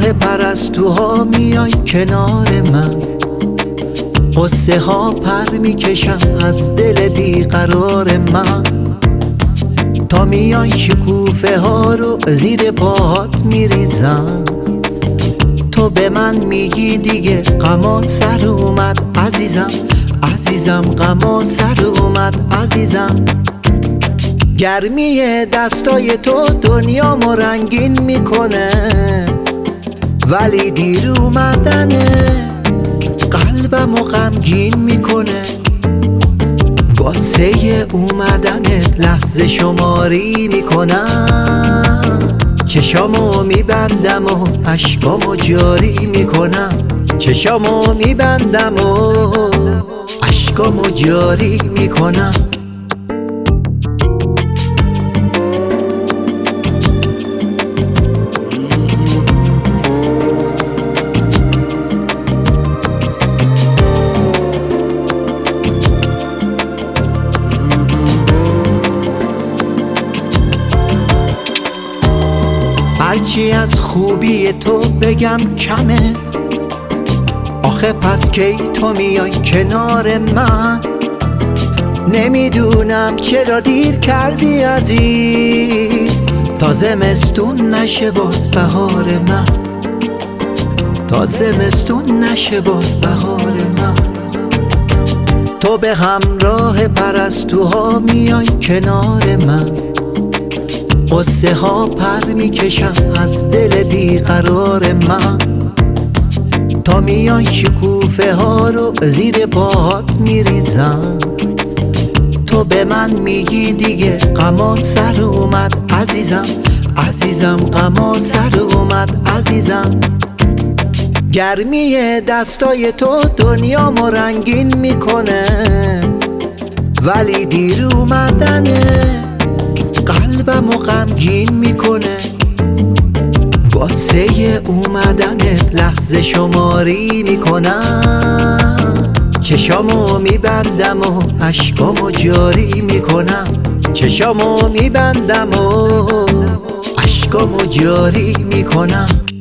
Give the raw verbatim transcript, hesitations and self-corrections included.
همراه پرستوها میای کنار من، قصه ها پر میکشم از دل بیقرار من. تا میای شکوفه ها رو زیر پاهات میریزم، تو به من میگی دیگه غما سر اومد عزیزم، عزیزم غما سر اومد عزیزم. گرمی دستای تو دنیامو رنگین میکنه، ولی دیر اومدنه قلبمو غمگین میکنه. واسه اومدنت لحظه شماری میکنم، چشامو میبندم و اشکامو جاری میکنم، چشامو میبندم و اشکامو جاری میکنم. هرچی از خوبی تو بگم کمه، آخه پس کی تو میای کنار من؟ نمیدونم چرا دیر کردی عزیز، تا زمستون نشه باز بهار من، تا زمستون نشه باز بهار من. تو به همراه پرستوها میای کنار من، قصه ها پر میکشم از دل بیقرار من. تا میای شکوفه ها رو زیر پاهات میریزم، تو به من میگی دیگه غما سر اومد عزیزم، عزیزم غما سر اومد عزیزم. گرمی دستای تو دنیامو رنگین میکنه، ولی دیر اومدنه قلبمو غمگین میکنه. واسه اومدنت لحظه شماری میکنم، چشامو میبندم و اشکامو جاری میکنم، چشامو میبندم و اشکامو جاری میکنم.